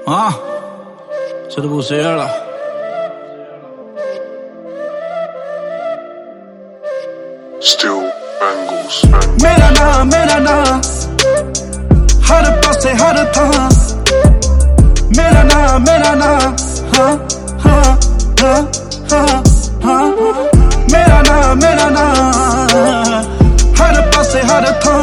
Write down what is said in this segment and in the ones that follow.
Ah, se te pusiera. Still Bangles. मेरा ना हर पासे हर था मेरा ना हाँ हाँ हाँ हाँ हाँ मेरा ना हर पासे हर था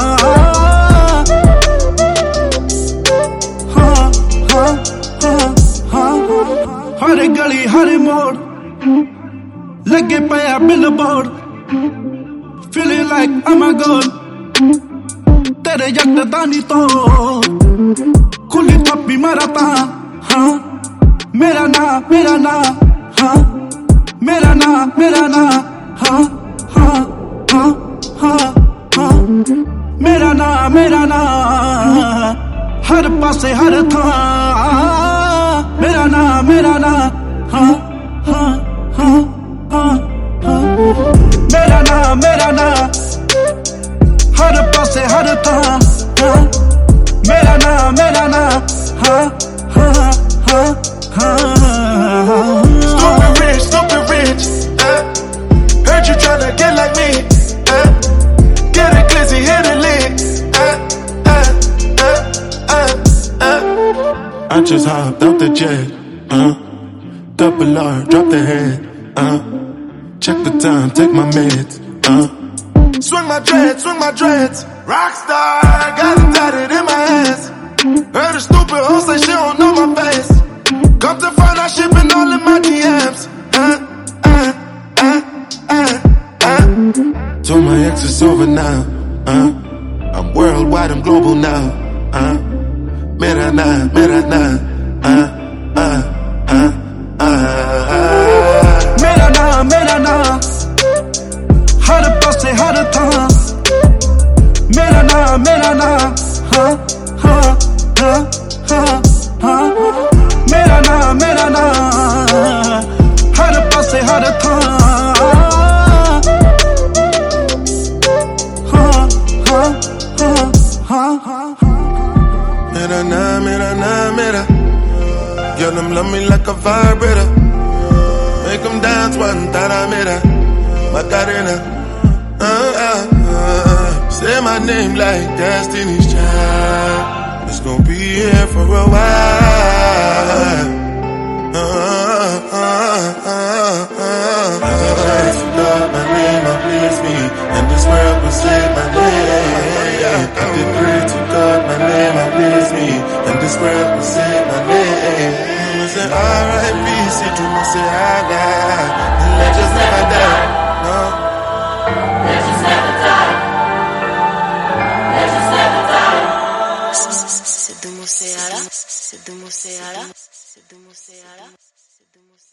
हाँ हाँ हाँ हाँ हर गली हर मोड़ लगे पाया billboard feeling like I'm a god तेरे यकदानी तो खुली थप्पी मारता हाँ मेरा ना हाँ मेरा ना हाँ हाँ हाँ हाँ हाँ मेरा ना हर पासे हर था मेरा ना हाँ हाँ हाँ हाँ हाँ मेरा ना हर पासे हर था मेरा ना हाँ हाँ हाँ हाँ Stupid rich, heard you tryna get like me, get a glizzy, hit a lick, I just hopped out the jet, double R, drop the head, check the time, take my meds, swing my dreads, rockstar, got it tatted in my hands, heard a stupid hoe say she don't know my face, come to find out she been all in my DMs, told my ex it's over now, I'm worldwide, I'm global now, मेरा ना मेरा ना हर पासे हर था मेरा ना हाँ हाँ हाँ हाँ हाँ मेरा ना हर पासे हर था हाँ हाँ हाँ हाँ मेरा girl them love me like a vibrator, make them dance one taramera Macarena, say my name like Destiny's Child, it's gonna be here for a while, God, my name, please me, and this world will say my name, I did pray to God, my name, please me, and this world will say my name, I say R.I.P. see to me say I die, the legends never die, no. Legends never die. Legends never die. C'est de mon Seara.